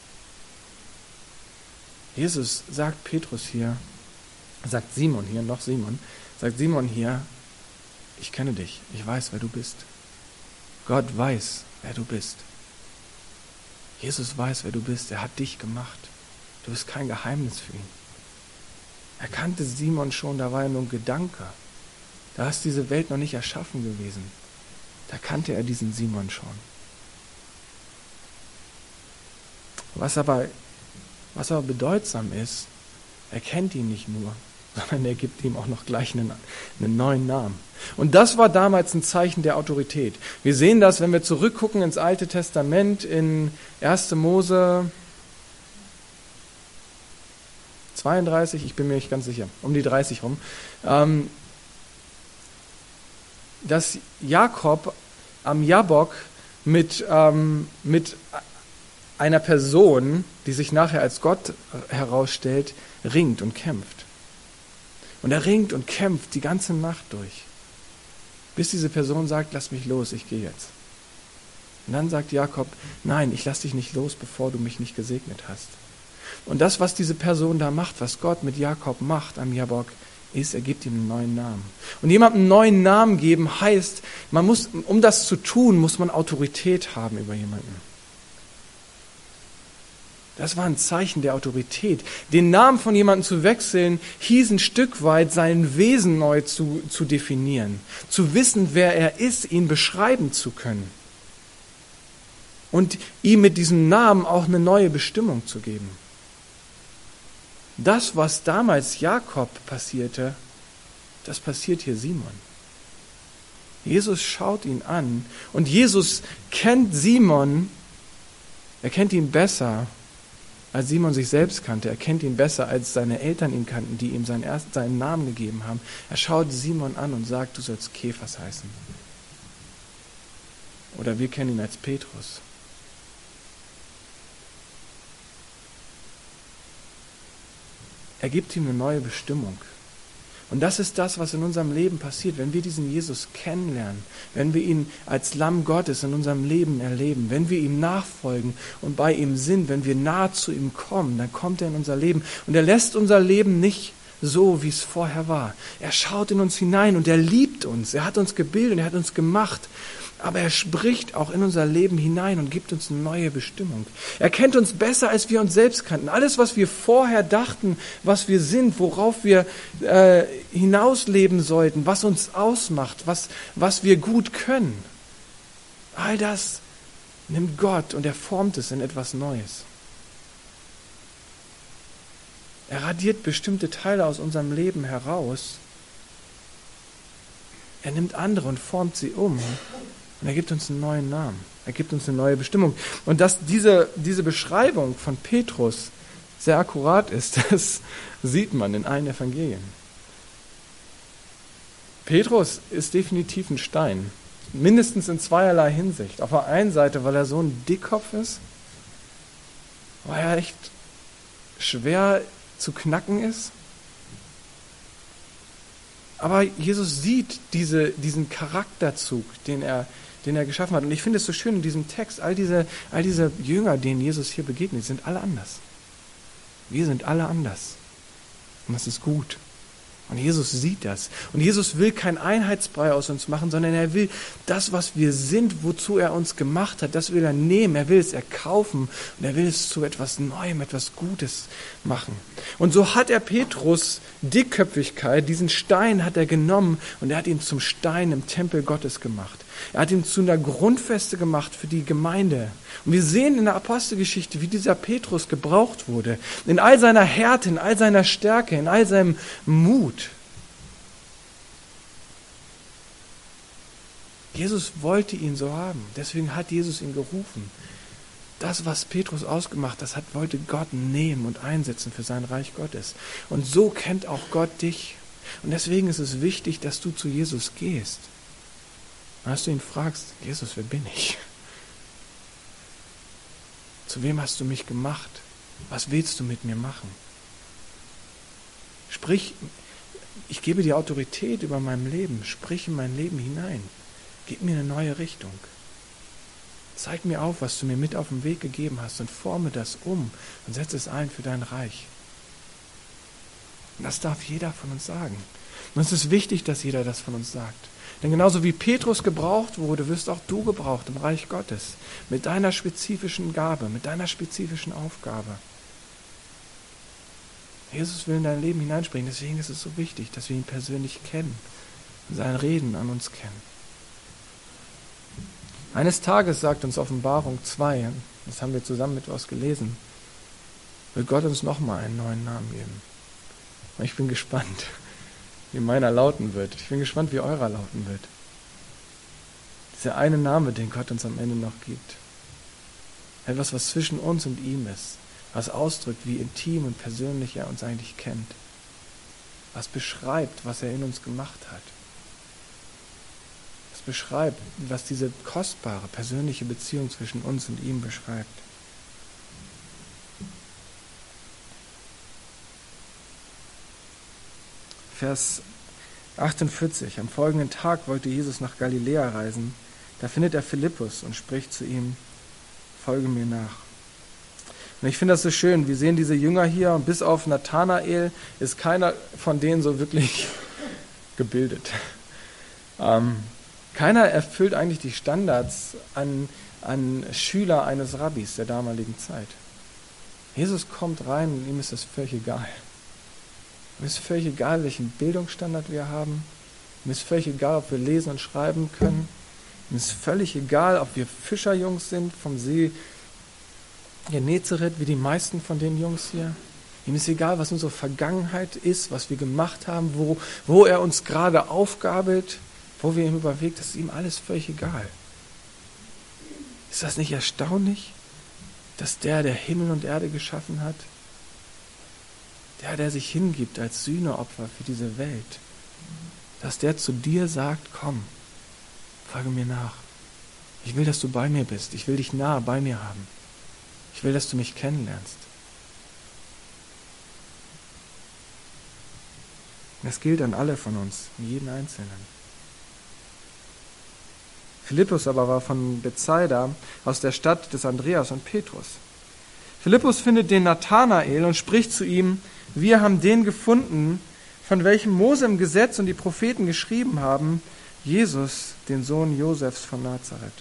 Jesus sagt Petrus hier, sagt Simon hier, ich kenne dich, ich weiß, wer du bist. Gott weiß, wer du bist. Jesus weiß, wer du bist, er hat dich gemacht. Du bist kein Geheimnis für ihn. Er kannte Simon schon, da war er nur ein Gedanke. Da ist diese Welt noch nicht erschaffen gewesen. Da kannte er diesen Simon schon. Was aber bedeutsam ist, er kennt ihn nicht nur, sondern er gibt ihm auch noch gleich einen neuen Namen. Und das war damals ein Zeichen der Autorität. Wir sehen das, wenn wir zurückgucken ins Alte Testament, in 1. Mose 32, ich bin mir nicht ganz sicher, um die 30 rum, dass Jakob am Jabbok mit einer Person, die sich nachher als Gott herausstellt, ringt und kämpft. Und er ringt und kämpft die ganze Nacht durch, bis diese Person sagt, lass mich los, ich gehe jetzt. Und dann sagt Jakob, nein, ich lass dich nicht los, bevor du mich nicht gesegnet hast. Und das, was diese Person da macht, was Gott mit Jakob macht am Jabbok, ist, er gibt ihm einen neuen Namen. Und jemandem einen neuen Namen geben heißt, um das zu tun, muss man Autorität haben über jemanden. Das war ein Zeichen der Autorität. Den Namen von jemandem zu wechseln, hieß ein Stück weit, sein Wesen neu zu definieren. Zu wissen, wer er ist, ihn beschreiben zu können. Und ihm mit diesem Namen auch eine neue Bestimmung zu geben. Das, was damals Jakob passierte, das passiert hier Simon. Jesus schaut ihn an und Jesus kennt Simon, er kennt ihn besser, als Simon sich selbst kannte. Er kennt ihn besser, als seine Eltern ihn kannten, die ihm seinen Namen gegeben haben. Er schaut Simon an und sagt, du sollst Kephas heißen. Oder wir kennen ihn als Petrus. Er gibt ihm eine neue Bestimmung. Und das ist das, was in unserem Leben passiert, wenn wir diesen Jesus kennenlernen, wenn wir ihn als Lamm Gottes in unserem Leben erleben, wenn wir ihm nachfolgen und bei ihm sind, wenn wir nahe zu ihm kommen, dann kommt er in unser Leben und er lässt unser Leben nicht so, wie es vorher war. Er schaut in uns hinein und er liebt uns, er hat uns gebildet, er hat uns gemacht Aber er spricht auch in unser Leben hinein und gibt uns eine neue Bestimmung. Er kennt uns besser, als wir uns selbst kannten. Alles, was wir vorher dachten, was wir sind, worauf wir hinausleben sollten, was uns ausmacht, was wir gut können, all das nimmt Gott und er formt es in etwas Neues. Er radiert bestimmte Teile aus unserem Leben heraus. Er nimmt andere und formt sie um. Und er gibt uns einen neuen Namen. Er gibt uns eine neue Bestimmung. Und dass diese Beschreibung von Petrus sehr akkurat ist, das sieht man in allen Evangelien. Petrus ist definitiv ein Stein. Mindestens in zweierlei Hinsicht. Auf der einen Seite, weil er so ein Dickkopf ist, weil er echt schwer zu knacken ist. Aber Jesus sieht diesen Charakterzug, den er geschaffen hat. Und ich finde es so schön in diesem Text, all diese Jünger, denen Jesus hier begegnet, sind alle anders. Wir sind alle anders. Und das ist gut. Und Jesus sieht das. Und Jesus will kein Einheitsbrei aus uns machen, sondern er will das, was wir sind, wozu er uns gemacht hat, das will er nehmen, er will es erkaufen und er will es zu etwas Neuem, etwas Gutes machen. Und so hat er Petrus Dickköpfigkeit, diesen Stein hat er genommen und er hat ihn zum Stein im Tempel Gottes gemacht. Er hat ihn zu einer Grundfeste gemacht für die Gemeinde. Und wir sehen in der Apostelgeschichte, wie dieser Petrus gebraucht wurde. In all seiner Härte, in all seiner Stärke, in all seinem Mut. Jesus wollte ihn so haben. Deswegen hat Jesus ihn gerufen. Das, was Petrus ausgemacht hat, wollte Gott nehmen und einsetzen für sein Reich Gottes. Und so kennt auch Gott dich. Und deswegen ist es wichtig, dass du zu Jesus gehst. Und dass du ihn fragst, Jesus, wer bin ich? Zu wem hast du mich gemacht? Was willst du mit mir machen? Sprich, ich gebe dir Autorität über mein Leben. Sprich in mein Leben hinein. Gib mir eine neue Richtung. Zeig mir auf, was du mir mit auf den Weg gegeben hast und forme das um und setze es ein für dein Reich. Und das darf jeder von uns sagen. Und es ist wichtig, dass jeder das von uns sagt. Denn genauso wie Petrus gebraucht wurde, wirst auch du gebraucht im Reich Gottes. Mit deiner spezifischen Gabe, mit deiner spezifischen Aufgabe. Jesus will in dein Leben hineinspringen. Deswegen ist es so wichtig, dass wir ihn persönlich kennen und sein Reden an uns kennen. Eines Tages, sagt uns Offenbarung 2, das haben wir zusammen mit was gelesen, wird Gott uns nochmal einen neuen Namen geben. Und ich bin gespannt, wie meiner lauten wird. Ich bin gespannt, wie eurer lauten wird. Dieser eine Name, den Gott uns am Ende noch gibt. Etwas, was zwischen uns und ihm ist. Was ausdrückt, wie intim und persönlich er uns eigentlich kennt. Was beschreibt, was er in uns gemacht hat. Was beschreibt, was diese kostbare, persönliche Beziehung zwischen uns und ihm beschreibt. Vers 48. Am folgenden Tag wollte Jesus nach Galiläa reisen. Da findet er Philippus und spricht zu ihm, folge mir nach. Und ich finde das so schön. Wir sehen diese Jünger hier und bis auf Nathanael ist keiner von denen so wirklich gebildet. Keiner erfüllt eigentlich die Standards an Schüler eines Rabbis der damaligen Zeit. Jesus kommt rein und ihm ist das völlig egal. Mir ist völlig egal, welchen Bildungsstandard wir haben. Mir ist völlig egal, ob wir lesen und schreiben können. Mir ist völlig egal, ob wir Fischerjungs sind vom See Genezareth, wie die meisten von den Jungs hier. Ihm ist egal, was unsere Vergangenheit ist, was wir gemacht haben, wo er uns gerade aufgabelt, wo wir ihm überwegt. Das ist ihm alles völlig egal. Ist das nicht erstaunlich, dass der Himmel und Erde geschaffen hat, der sich hingibt als Sühneopfer für diese Welt, dass der zu dir sagt, komm, folge mir nach. Ich will, dass du bei mir bist. Ich will dich nah bei mir haben. Ich will, dass du mich kennenlernst. Das gilt an alle von uns, jeden Einzelnen. Philippus aber war von Bethsaida, aus der Stadt des Andreas und Petrus. Philippus findet den Nathanael und spricht zu ihm, wir haben den gefunden, von welchem Mose im Gesetz und die Propheten geschrieben haben, Jesus, den Sohn Josefs von Nazareth.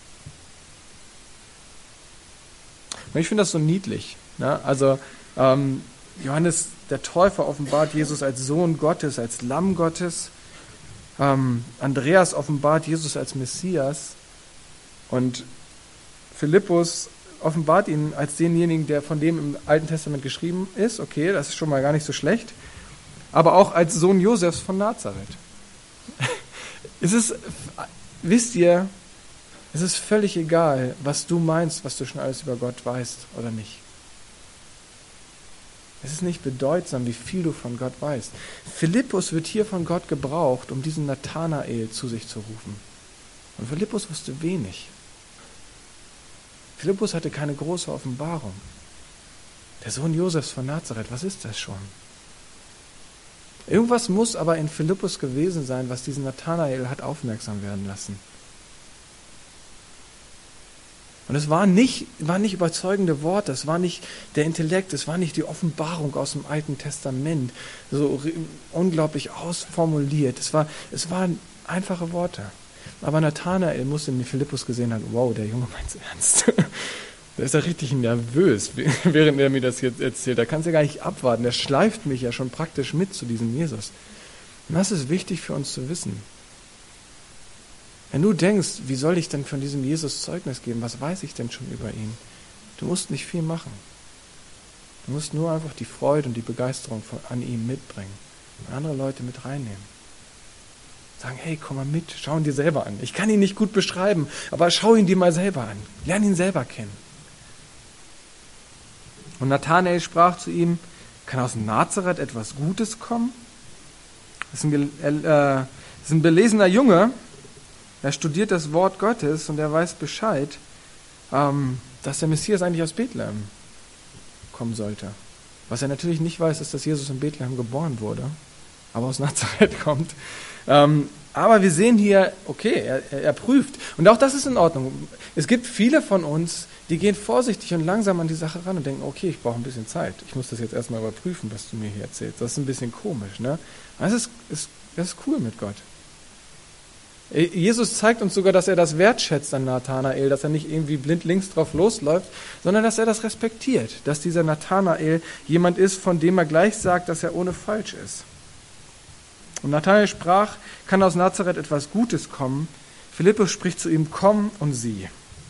Und ich finde das so niedlich. Ne? Also Johannes der Täufer offenbart Jesus als Sohn Gottes, als Lamm Gottes. Andreas offenbart Jesus als Messias. Und Philippus offenbart ihn als denjenigen, der von dem im Alten Testament geschrieben ist. Okay, das ist schon mal gar nicht so schlecht. Aber auch als Sohn Josefs von Nazareth. Wisst ihr, es ist völlig egal, was du meinst, was du schon alles über Gott weißt oder nicht. Es ist nicht bedeutsam, wie viel du von Gott weißt. Philippus wird hier von Gott gebraucht, um diesen Nathanael zu sich zu rufen. Und Philippus wusste wenig. Philippus hatte keine große Offenbarung. Der Sohn Josefs von Nazareth, was ist das schon? Irgendwas muss aber in Philippus gewesen sein, was diesen Nathanael hat aufmerksam werden lassen. Und es waren nicht überzeugende Worte, es war nicht der Intellekt, es war nicht die Offenbarung aus dem Alten Testament, so unglaublich ausformuliert. Es waren einfache Worte. Aber Nathanael muss in Philippus gesehen haben, wow, der Junge meint's ernst. Der ist ja richtig nervös, während er mir das jetzt erzählt. Da kannst du ja gar nicht abwarten. Der schleift mich ja schon praktisch mit zu diesem Jesus. Und das ist wichtig für uns zu wissen. Wenn du denkst, wie soll ich denn von diesem Jesus Zeugnis geben? Was weiß ich denn schon über ihn? Du musst nicht viel machen. Du musst nur einfach die Freude und die Begeisterung an ihm mitbringen und andere Leute mit reinnehmen. Sagen, hey, komm mal mit, schau ihn dir selber an. Ich kann ihn nicht gut beschreiben, aber schau ihn dir mal selber an. Lern ihn selber kennen. Und Nathanael sprach zu ihm, kann aus Nazareth etwas Gutes kommen? Das ist ein belesener Junge, er studiert das Wort Gottes und er weiß Bescheid, dass der Messias eigentlich aus Bethlehem kommen sollte. Was er natürlich nicht weiß, ist, dass Jesus in Bethlehem geboren wurde, aber aus Nazareth kommt. Aber wir sehen hier, okay, er prüft. Und auch das ist in Ordnung. Es gibt viele von uns, die gehen vorsichtig und langsam an die Sache ran und denken, okay, ich brauche ein bisschen Zeit. Ich muss das jetzt erstmal überprüfen, was du mir hier erzählst. Das ist ein bisschen komisch, ne? Das ist cool mit Gott. Jesus zeigt uns sogar, dass er das wertschätzt an Nathanael, dass er nicht irgendwie blindlings drauf losläuft, sondern dass er das respektiert, dass dieser Nathanael jemand ist, von dem er gleich sagt, dass er ohne falsch ist. Und Nathanael sprach, kann aus Nazareth etwas Gutes kommen? Philippus spricht zu ihm, komm und sieh.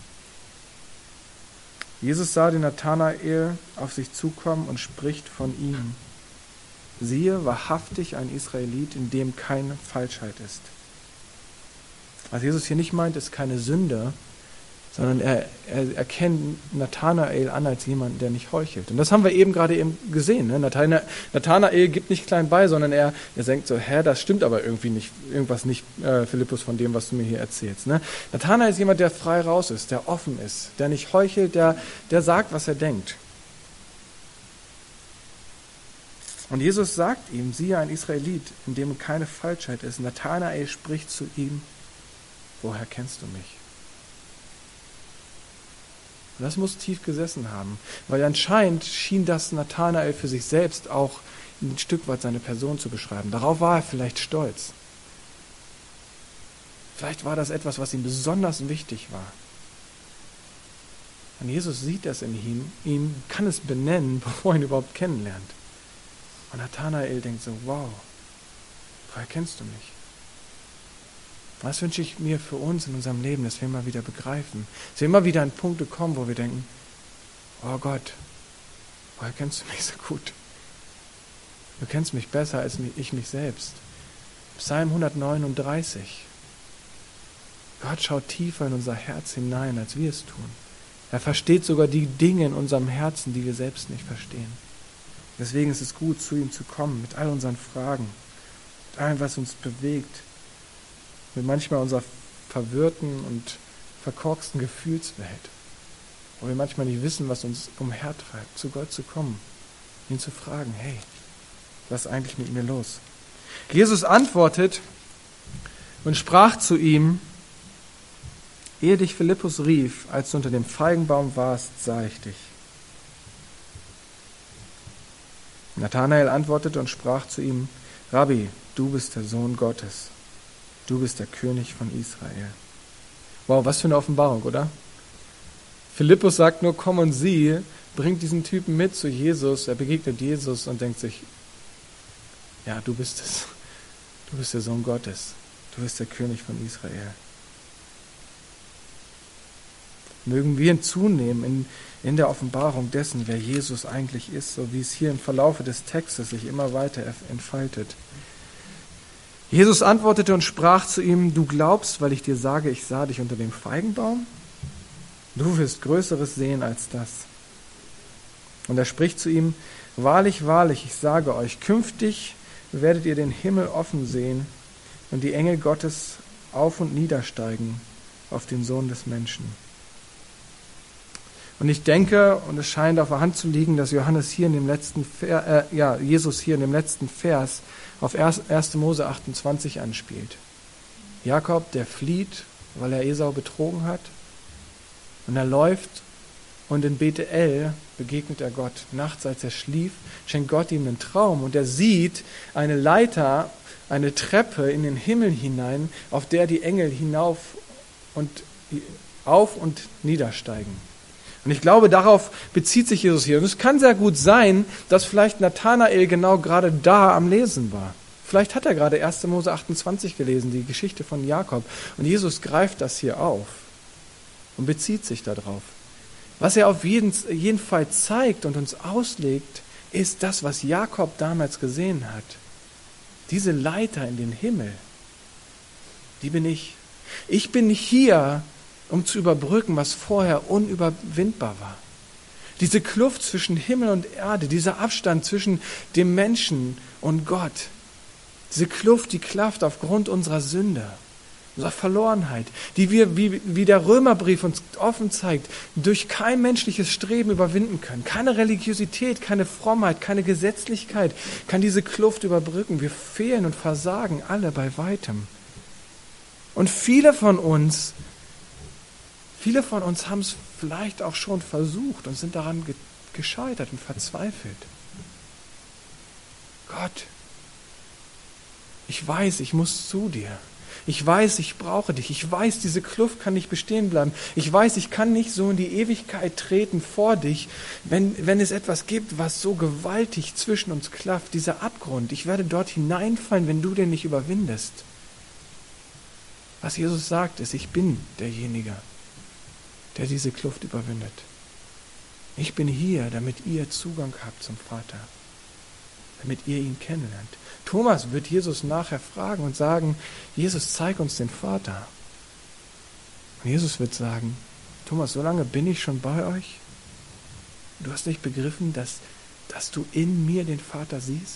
Jesus sah den Nathanael auf sich zukommen und spricht von ihm. Siehe, wahrhaftig ein Israelit, in dem keine Falschheit ist. Was Jesus hier nicht meint, ist keine Sünde, sondern er erkennt Nathanael an als jemanden, der nicht heuchelt. Und das haben wir eben gerade gesehen. Ne? Nathanael gibt nicht klein bei, sondern er denkt so, das stimmt aber irgendwie nicht, irgendwas nicht, Philippus, von dem, was du mir hier erzählst. Ne? Nathanael ist jemand, der frei raus ist, der offen ist, der nicht heuchelt, der sagt, was er denkt. Und Jesus sagt ihm, siehe, ein Israelit, in dem keine Falschheit ist. Nathanael spricht zu ihm, woher kennst du mich? Und das muss tief gesessen haben, weil anscheinend schien das Nathanael für sich selbst auch ein Stück weit seine Person zu beschreiben. Darauf war er vielleicht stolz. Vielleicht war das etwas, was ihm besonders wichtig war. Und Jesus sieht das in ihm, kann es benennen, bevor er ihn überhaupt kennenlernt. Und Nathanael denkt so, wow, woher kennst du mich? Was wünsche ich mir für uns in unserem Leben, dass wir immer wieder begreifen, dass wir immer wieder an Punkte kommen, wo wir denken, oh Gott, woher kennst du mich so gut? Du kennst mich besser als ich mich selbst. Psalm 139. Gott schaut tiefer in unser Herz hinein, als wir es tun. Er versteht sogar die Dinge in unserem Herzen, die wir selbst nicht verstehen. Deswegen ist es gut, zu ihm zu kommen, mit all unseren Fragen, mit allem, was uns bewegt, mit manchmal unserer verwirrten und verkorksten Gefühlswelt, wo wir manchmal nicht wissen, was uns umhertreibt, zu Gott zu kommen, ihn zu fragen, hey, was ist eigentlich mit mir los? Jesus antwortet und sprach zu ihm, ehe dich Philippus rief, als du unter dem Feigenbaum warst, sah ich dich. Nathanael antwortete und sprach zu ihm, Rabbi, du bist der Sohn Gottes. Du bist der König von Israel. Wow, was für eine Offenbarung, oder? Philippus sagt nur, komm und sieh, bringt diesen Typen mit zu Jesus, er begegnet Jesus und denkt sich, ja, du bist es. Du bist der Sohn Gottes. Du bist der König von Israel. Mögen wir zunehmen in der Offenbarung dessen, wer Jesus eigentlich ist, so wie es hier im Verlaufe des Textes sich immer weiter entfaltet. Jesus antwortete und sprach zu ihm, du glaubst, weil ich dir sage, ich sah dich unter dem Feigenbaum? Du wirst Größeres sehen als das. Und er spricht zu ihm, wahrlich, wahrlich, ich sage euch, künftig werdet ihr den Himmel offen sehen und die Engel Gottes auf und niedersteigen auf den Sohn des Menschen. Und ich denke, und es scheint auf der Hand zu liegen, dass Jesus hier in dem letzten Vers auf 1. Mose 28 anspielt. Jakob, der flieht, weil er Esau betrogen hat. Und er läuft und in Bethel begegnet er Gott. Nachts, als er schlief, schenkt Gott ihm einen Traum. Und er sieht eine Leiter, eine Treppe in den Himmel hinein, auf der die Engel auf und niedersteigen. Und ich glaube, darauf bezieht sich Jesus hier. Und es kann sehr gut sein, dass vielleicht Nathanael genau gerade da am Lesen war. Vielleicht hat er gerade 1. Mose 28 gelesen, die Geschichte von Jakob. Und Jesus greift das hier auf und bezieht sich darauf. Was er auf jeden Fall zeigt und uns auslegt, ist das, was Jakob damals gesehen hat. Diese Leiter in den Himmel, die bin ich. Ich bin hier, um zu überbrücken, was vorher unüberwindbar war. Diese Kluft zwischen Himmel und Erde, dieser Abstand zwischen dem Menschen und Gott, diese Kluft, die klafft aufgrund unserer Sünde, unserer Verlorenheit, die wir, wie der Römerbrief uns offen zeigt, durch kein menschliches Streben überwinden können. Keine Religiosität, keine Frommheit, keine Gesetzlichkeit kann diese Kluft überbrücken. Wir fehlen und versagen alle bei weitem. Und viele von uns haben es vielleicht auch schon versucht und sind daran gescheitert und verzweifelt. Gott, ich weiß, ich muss zu dir. Ich weiß, ich brauche dich. Ich weiß, diese Kluft kann nicht bestehen bleiben. Ich weiß, ich kann nicht so in die Ewigkeit treten vor dich, wenn es etwas gibt, was so gewaltig zwischen uns klafft. Dieser Abgrund, ich werde dort hineinfallen, wenn du den nicht überwindest. Was Jesus sagt, ist, ich bin derjenige, der diese Kluft überwindet. Ich bin hier, damit ihr Zugang habt zum Vater, damit ihr ihn kennenlernt. Thomas wird Jesus nachher fragen und sagen, Jesus, zeig uns den Vater. Und Jesus wird sagen, Thomas, so lange bin ich schon bei euch? Du hast nicht begriffen, dass du in mir den Vater siehst?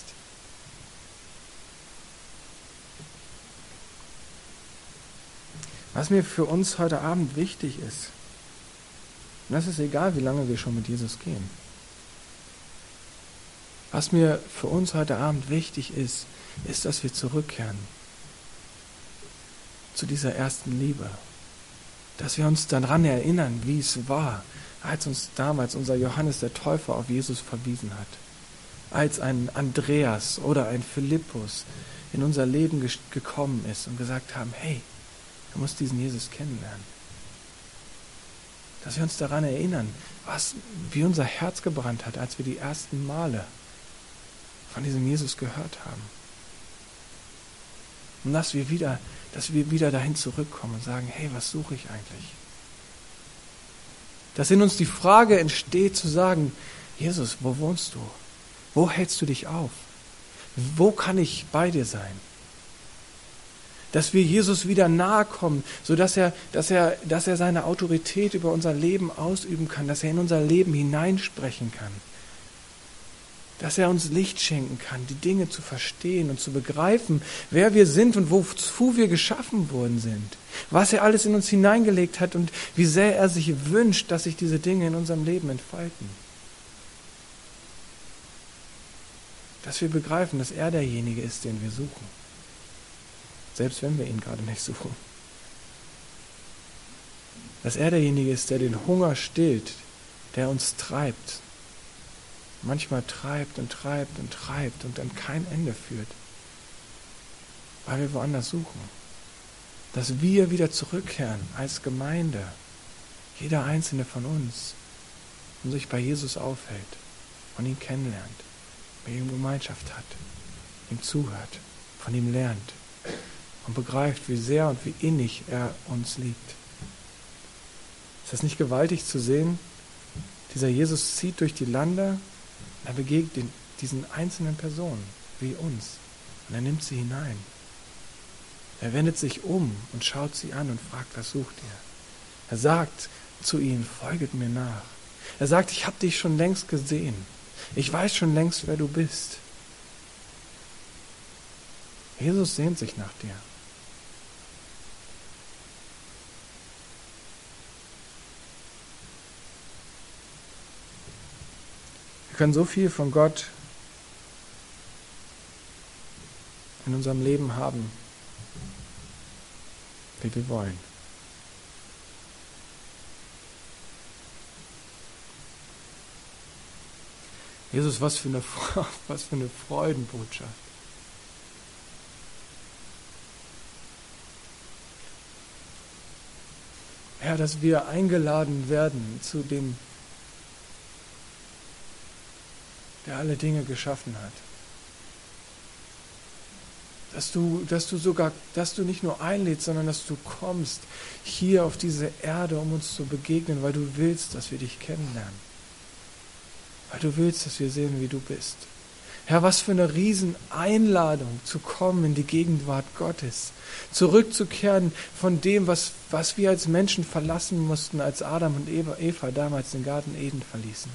Was mir für uns heute Abend wichtig ist, und das ist egal, wie lange wir schon mit Jesus gehen. Was mir für uns heute Abend wichtig ist, dass wir zurückkehren zu dieser ersten Liebe. Dass wir uns daran erinnern, wie es war, als uns damals unser Johannes der Täufer auf Jesus verwiesen hat. Als ein Andreas oder ein Philippus in unser Leben gekommen ist und gesagt haben, hey, du musst diesen Jesus kennenlernen. Dass wir uns daran erinnern, wie unser Herz gebrannt hat, als wir die ersten Male von diesem Jesus gehört haben. Und dass wir wieder dahin zurückkommen und sagen, hey, was suche ich eigentlich? Dass in uns die Frage entsteht zu sagen, Jesus, wo wohnst du? Wo hältst du dich auf? Wo kann ich bei dir sein? Dass wir Jesus wieder nahe kommen, sodass er seine Autorität über unser Leben ausüben kann, dass er in unser Leben hineinsprechen kann. Dass er uns Licht schenken kann, die Dinge zu verstehen und zu begreifen, wer wir sind und wozu wir geschaffen worden sind. Was er alles in uns hineingelegt hat und wie sehr er sich wünscht, dass sich diese Dinge in unserem Leben entfalten. Dass wir begreifen, dass er derjenige ist, den wir suchen. Selbst wenn wir ihn gerade nicht suchen. Dass er derjenige ist, der den Hunger stillt, der uns treibt. Manchmal treibt und treibt und treibt und dann kein Ende führt. Weil wir woanders suchen. dass wir wieder zurückkehren als Gemeinde, jeder einzelne von uns, und sich bei Jesus aufhält und ihn kennenlernt, mit ihm Gemeinschaft hat, ihm zuhört, von ihm lernt und begreift, wie sehr und wie innig er uns liebt. Ist das nicht gewaltig zu sehen? Dieser Jesus zieht durch die Lande, er begegnet diesen einzelnen Personen wie uns und er nimmt sie hinein. Er wendet sich um und schaut sie an und fragt, was sucht ihr? Er sagt zu ihnen, folget mir nach. Er sagt, ich habe dich schon längst gesehen. Ich weiß schon längst, wer du bist. Jesus sehnt sich nach dir. Wir können so viel von Gott in unserem Leben haben, wie wir wollen. Jesus, was für eine Freudenbotschaft. Ja, dass wir eingeladen werden zu dem, der alle Dinge geschaffen hat. Dass du nicht nur einlädst, sondern dass du kommst hier auf diese Erde, um uns zu begegnen, weil du willst, dass wir dich kennenlernen. Weil du willst, dass wir sehen, wie du bist. Herr, was für eine Rieseneinladung, zu kommen in die Gegenwart Gottes. Zurückzukehren von dem, was wir als Menschen verlassen mussten, als Adam und Eva damals den Garten Eden verließen.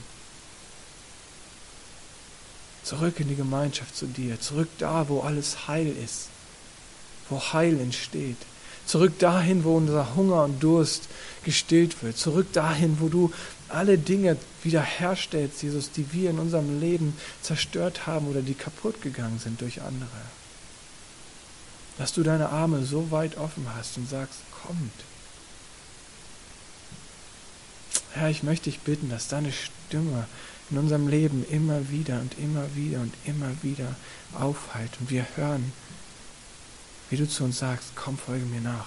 Zurück in die Gemeinschaft zu dir. Zurück da, wo alles heil ist. Wo Heil entsteht. Zurück dahin, wo unser Hunger und Durst gestillt wird. Zurück dahin, wo du alle Dinge wiederherstellst, Jesus, die wir in unserem Leben zerstört haben oder die kaputt gegangen sind durch andere. Dass du deine Arme so weit offen hast und sagst, kommt. Herr, ich möchte dich bitten, dass deine Stimme in unserem Leben immer wieder und immer wieder und immer wieder aufhallt und wir hören, wie du zu uns sagst, komm, folge mir nach.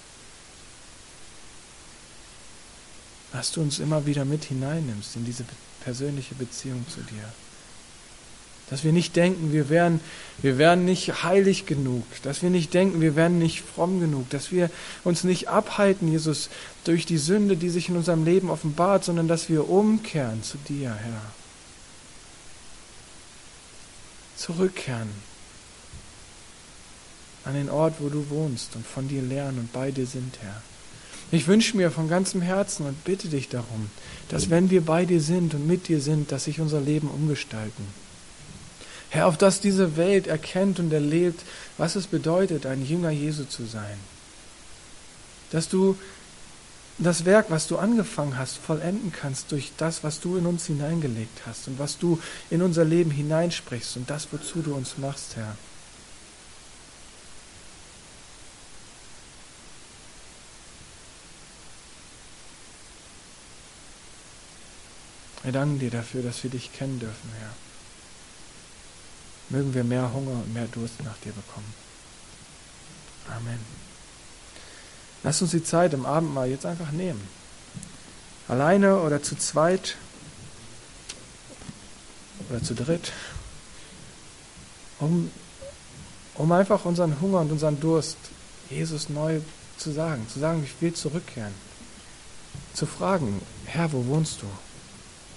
Dass du uns immer wieder mit hineinnimmst in diese persönliche Beziehung zu dir. Dass wir nicht denken, wir wären nicht heilig genug. Dass wir nicht denken, wir wären nicht fromm genug. Dass wir uns nicht abhalten, Jesus, durch die Sünde, die sich in unserem Leben offenbart, sondern dass wir umkehren zu dir, Herr. Zurückkehren an den Ort, wo du wohnst und von dir lernen und bei dir sind, Herr. Ich wünsche mir von ganzem Herzen und bitte dich darum, dass wenn wir bei dir sind und mit dir sind, dass sich unser Leben umgestalten. Herr, auf dass diese Welt erkennt und erlebt, was es bedeutet, ein Jünger Jesu zu sein. Dass du das Werk, was du angefangen hast, vollenden kannst durch das, was du in uns hineingelegt hast und was du in unser Leben hineinsprichst und das, wozu du uns machst, Herr. Wir danken dir dafür, dass wir dich kennen dürfen, Herr. Mögen wir mehr Hunger und mehr Durst nach dir bekommen. Amen. Lass uns die Zeit im Abendmahl jetzt einfach nehmen. Alleine oder zu zweit oder zu dritt. Um einfach unseren Hunger und unseren Durst Jesus neu zu sagen, ich will zurückkehren. Zu fragen, Herr, wo wohnst du?